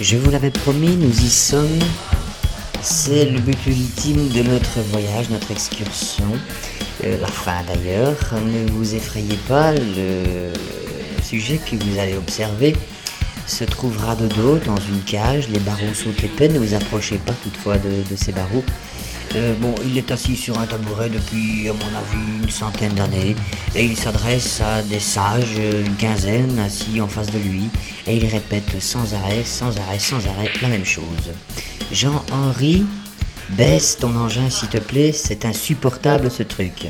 Je vous l'avais promis, nous y sommes. C'est le but ultime de notre voyage, notre excursion. La fin d'ailleurs. Ne vous effrayez pas, le sujet que vous allez observer se trouvera de dos dans une cage. Les barreaux sautent épais, ne vous approchez pas toutefois de ces barreaux. Il est assis sur un tabouret depuis, à mon avis, une centaine d'années, et il s'adresse à des sages, une quinzaine, assis en face de lui, et il répète sans arrêt, la même chose. Jean-Henri, baisse ton engin s'il te plaît, c'est insupportable ce truc.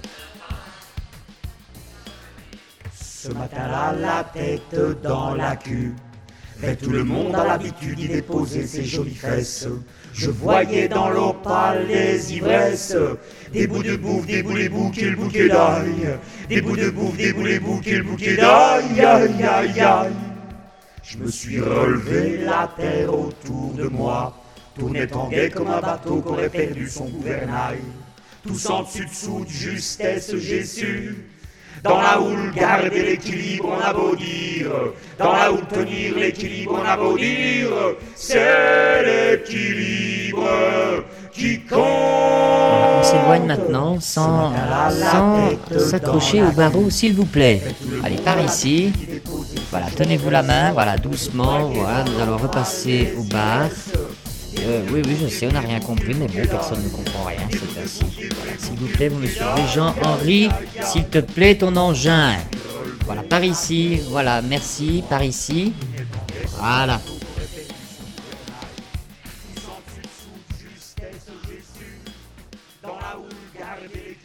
Ce matin-là, la tête dans la queue, mais tout le monde a l'habitude d'y déposer ses jolies fesses. Je voyais dans l'opale des ivresses, des bouts de bouffe, des boulets boucs et le bouquet d'ail. Des bouts de bouffe, des boulets boucs et le bouquet d'ail, aïe, aïe, aïe. Je me suis relevé, la terre autour de moi tournait en guet comme un bateau qu'aurait perdu son gouvernail. Tous en dessous de justesse, j'ai su. Dans la houle, garder l'équilibre, on a beau dire. Dans la houle, tenir l'équilibre, on a beau dire. C'est l'équilibre qui compte. On s'éloigne maintenant sans s'accrocher au barreau, s'il vous plaît. Allez, par ici. Voilà, tenez-vous la main, voilà, doucement. Voilà, nous allons repasser au bar. Oui, je sais, on n'a rien compris, mais bon, personne ne comprend rien, c'est ainsi. Voilà, s'il vous plaît, vous me suivez. Jean-Henri, s'il te plaît, ton engin. Voilà, par ici, voilà, merci, par ici. Voilà. Dans la houle, garder l'équilibre.